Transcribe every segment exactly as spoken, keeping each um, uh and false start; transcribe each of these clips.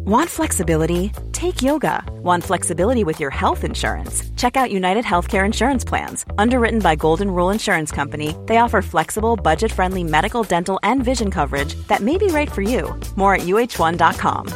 Want flexibility? Take yoga. Want flexibility with your health insurance? Check out United Healthcare Insurance Plans. Underwritten by Golden Rule Insurance Company, they offer flexible, budget-friendly medical, dental, and vision coverage that may be right for you. More at U H one dot com.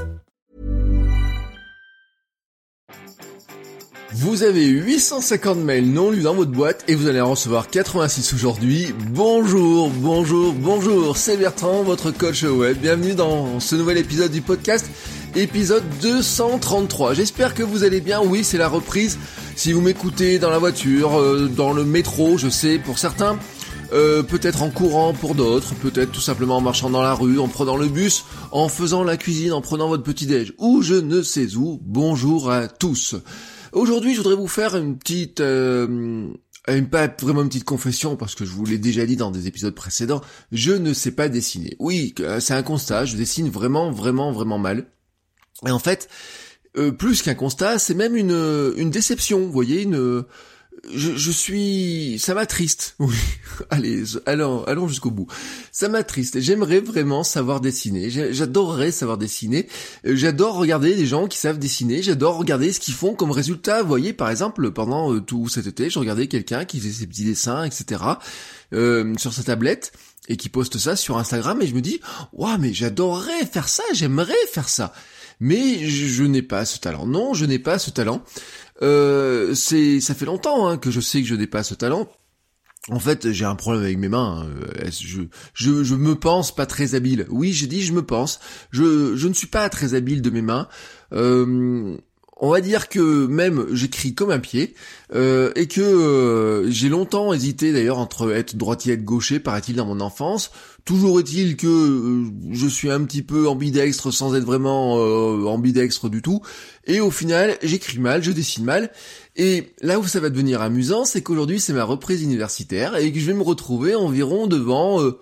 Vous avez huit cent cinquante mails non lus dans votre boîte et vous allez en recevoir quatre-vingt-six aujourd'hui. Bonjour, bonjour, bonjour, c'est Bertrand, votre coach web. Bienvenue dans ce nouvel épisode du podcast, épisode deux cent trente-trois. J'espère que vous allez bien. Oui, c'est la reprise. Si vous m'écoutez dans la voiture, euh, dans le métro, je sais, pour certains, euh, peut-être en courant pour d'autres, peut-être tout simplement en marchant dans la rue, en prenant le bus, en faisant la cuisine, en prenant votre petit-déj, ou je ne sais où. Bonjour à tous. Aujourd'hui, je voudrais vous faire une petite, euh, une, pas vraiment une petite confession, parce que je vous l'ai déjà dit dans des épisodes précédents, je ne sais pas dessiner. Oui, c'est un constat, je dessine vraiment, vraiment, vraiment mal. Et en fait, euh, plus qu'un constat, c'est même une, une déception, vous voyez, une... Je, je suis... Ça m'attriste, oui. Allez, allons, allons jusqu'au bout. Ça m'attriste. J'aimerais vraiment savoir dessiner. J'adorerais savoir dessiner. J'adore regarder des gens qui savent dessiner. J'adore regarder ce qu'ils font comme résultat. Vous voyez, par exemple, pendant euh, tout cet été, je regardais quelqu'un qui faisait ses petits dessins, et cetera, euh, sur sa tablette, et qui poste ça sur Instagram, et je me dis, waouh, mais j'adorerais faire ça, j'aimerais faire ça. Mais je, je n'ai pas ce talent. Non, je n'ai pas ce talent. Euh, c'est, ça fait longtemps hein, que je sais que je n'ai pas ce talent. En fait, j'ai un problème avec mes mains. Hein. Je, je, je me pense pas très habile. Oui, j'ai dit je me pense. Je, je ne suis pas très habile de mes mains. Euh, on va dire que même j'écris comme un pied euh, et que euh, j'ai longtemps hésité d'ailleurs entre être droitier et être gaucher, paraît-il, dans mon enfance. Toujours est-il que euh, je suis un petit peu ambidextre sans être vraiment euh, ambidextre du tout. Et au final, j'écris mal, je dessine mal. Et là où ça va devenir amusant, c'est qu'aujourd'hui c'est ma reprise universitaire et que je vais me retrouver environ devant... Euh,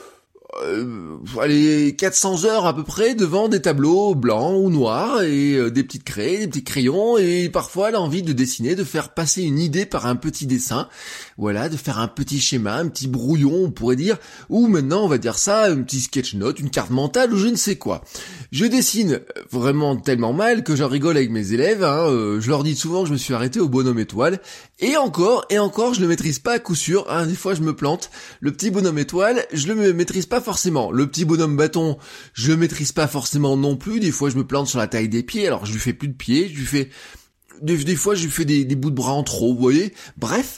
Euh, allez, quatre cents heures à peu près devant des tableaux blancs ou noirs et euh, des petites craies, des petits crayons et parfois l'envie de dessiner, de faire passer une idée par un petit dessin, voilà, de faire un petit schéma, un petit brouillon on pourrait dire, ou maintenant on va dire ça, un petit sketch note, une carte mentale ou je ne sais quoi. Je dessine vraiment tellement mal que j'en rigole avec mes élèves, hein, euh, je leur dis souvent que je me suis arrêté au bonhomme étoile et encore, et encore je le maîtrise pas à coup sûr, hein, des fois je me plante, le petit bonhomme étoile, je le maîtrise pas forcément. Le petit bonhomme bâton, je le maîtrise pas forcément non plus. Des fois, je me plante sur la taille des pieds. Alors, je lui fais plus de pieds. Je lui fais des, des fois, je lui fais des, des bouts de bras en trop. Vous voyez. Bref,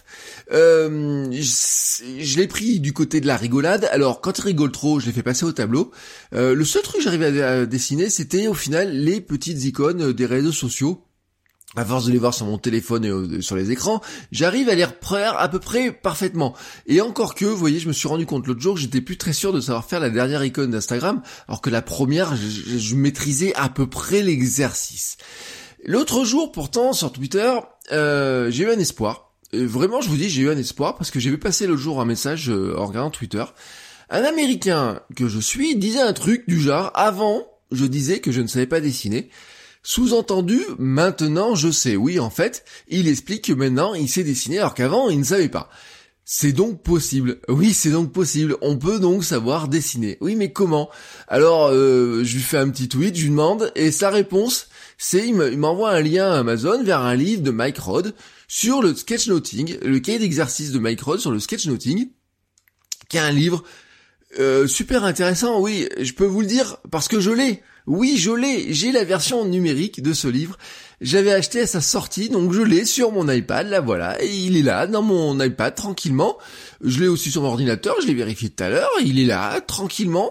euh, je, je l'ai pris du côté de la rigolade. Alors, quand il rigole trop, je l'ai fait passer au tableau. Euh, le seul truc que j'arrivais à, à dessiner, c'était au final les petites icônes des réseaux sociaux. À force de les voir sur mon téléphone et sur les écrans, j'arrive à les reprendre à peu près parfaitement. Et encore que, vous voyez, je me suis rendu compte l'autre jour que j'étais plus très sûr de savoir faire la dernière icône d'Instagram, alors que la première, je, je maîtrisais à peu près l'exercice. L'autre jour, pourtant, sur Twitter, euh, j'ai eu un espoir. Et vraiment, je vous dis, j'ai eu un espoir, parce que j'ai vu passer l'autre jour un message euh, en regardant Twitter. Un Américain que je suis disait un truc du genre, avant, je disais que je ne savais pas dessiner. Sous-entendu, maintenant je sais. Oui, en fait, il explique que maintenant il sait dessiner alors qu'avant il ne savait pas. C'est donc possible. Oui, c'est donc possible. On peut donc savoir dessiner. Oui, mais comment ? Alors, euh, je lui fais un petit tweet, je lui demande, et sa réponse, c'est il m'envoie un lien Amazon vers un livre de Mike Rohde sur le sketchnoting, le cahier d'exercice de Mike Rohde sur le sketchnoting, qui est un livre euh, super intéressant. Oui, je peux vous le dire parce que je l'ai. Oui, je l'ai, j'ai la version numérique de ce livre, j'avais acheté à sa sortie, donc je l'ai sur mon iPad, là voilà, et il est là, dans mon iPad, tranquillement, je l'ai aussi sur mon ordinateur, je l'ai vérifié tout à l'heure, il est là, tranquillement,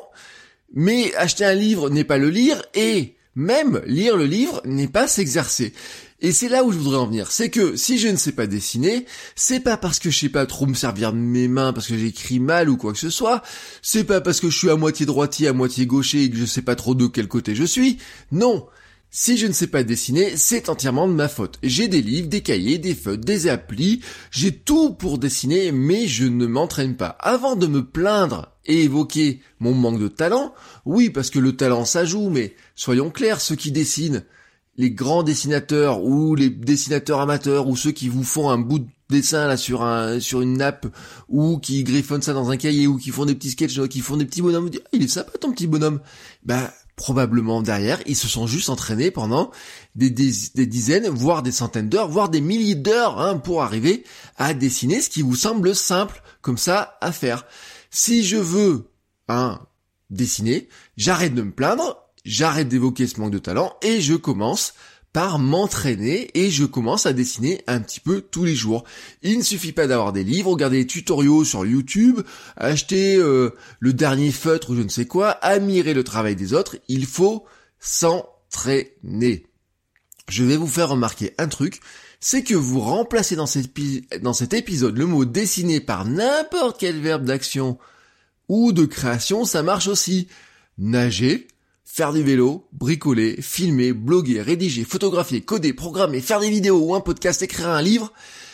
mais acheter un livre n'est pas le lire, et même lire le livre n'est pas s'exercer. Et c'est là où je voudrais en venir, c'est que si je ne sais pas dessiner, c'est pas parce que je sais pas trop me servir de mes mains, parce que j'écris mal ou quoi que ce soit, c'est pas parce que je suis à moitié droitier, à moitié gaucher et que je sais pas trop de quel côté je suis, non. Si je ne sais pas dessiner, c'est entièrement de ma faute. J'ai des livres, des cahiers, des feutres, des applis, j'ai tout pour dessiner, mais je ne m'entraîne pas. Avant de me plaindre et évoquer mon manque de talent, oui, parce que le talent ça joue, mais soyons clairs, ceux qui dessinent, les grands dessinateurs ou les dessinateurs amateurs ou ceux qui vous font un bout de dessin là sur un sur une nappe ou qui griffonnent ça dans un cahier ou qui font des petits sketchs, qui font des petits bonhommes, vous dites, ah, il est sympa ton petit bonhomme. Bah probablement derrière, ils se sont juste entraînés pendant des, des, des dizaines, voire des centaines d'heures, voire des milliers d'heures hein, pour arriver à dessiner ce qui vous semble simple comme ça à faire. Si je veux hein, dessiner, j'arrête de me plaindre, j'arrête d'évoquer ce manque de talent et je commence par m'entraîner et je commence à dessiner un petit peu tous les jours. Il ne suffit pas d'avoir des livres, regarder des tutoriaux sur YouTube, acheter euh, le dernier feutre ou je ne sais quoi, admirer le travail des autres, il faut s'entraîner. Je vais vous faire remarquer un truc, c'est que vous remplacez dans cet, épi- dans cet épisode le mot dessiner par n'importe quel verbe d'action ou de création, ça marche aussi. Nager, faire du vélo, bricoler, filmer, bloguer, rédiger, photographier, coder, programmer, faire des vidéos ou un podcast, écrire un livre.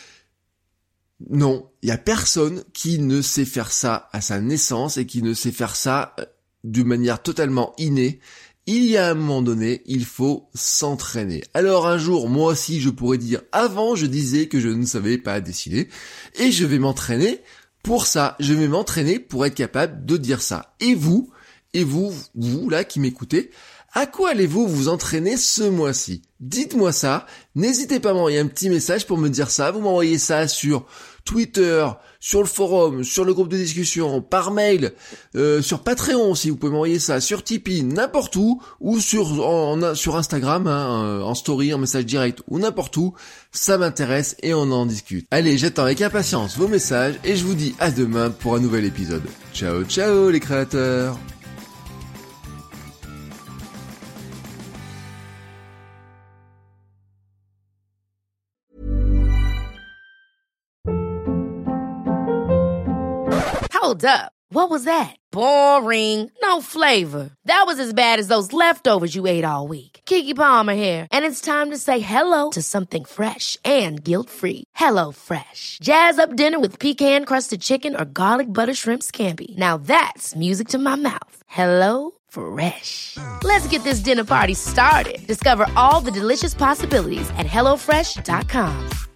Non, il y a personne qui ne sait faire ça à sa naissance et qui ne sait faire ça de manière totalement innée. Il y a un moment donné, il faut s'entraîner. Alors un jour, moi aussi, je pourrais dire, avant, je disais que je ne savais pas dessiner et je vais m'entraîner pour ça. Je vais m'entraîner pour être capable de dire ça. Et vous Et vous, vous là qui m'écoutez, à quoi allez-vous vous entraîner ce mois-ci ? Dites-moi ça, n'hésitez pas à m'envoyer un petit message pour me dire ça, vous m'envoyez ça sur Twitter, sur le forum, sur le groupe de discussion, par mail, euh, sur Patreon aussi, vous pouvez m'envoyer ça, sur Tipeee, n'importe où, ou sur en, sur Instagram, hein, en story, en message direct, ou n'importe où, ça m'intéresse et on en discute. Allez, j'attends avec impatience vos messages et je vous dis à demain pour un nouvel épisode. Ciao ciao les créateurs. Hold up. What was that? Boring. No flavor. That was as bad as those leftovers you ate all week. Keke Palmer here, and it's time to say hello to something fresh and guilt-free. Hello Fresh. Jazz up dinner with pecan-crusted chicken or garlic butter shrimp scampi. Now that's music to my mouth. Hello Fresh. Let's get this dinner party started. Discover all the delicious possibilities at hello fresh dot com.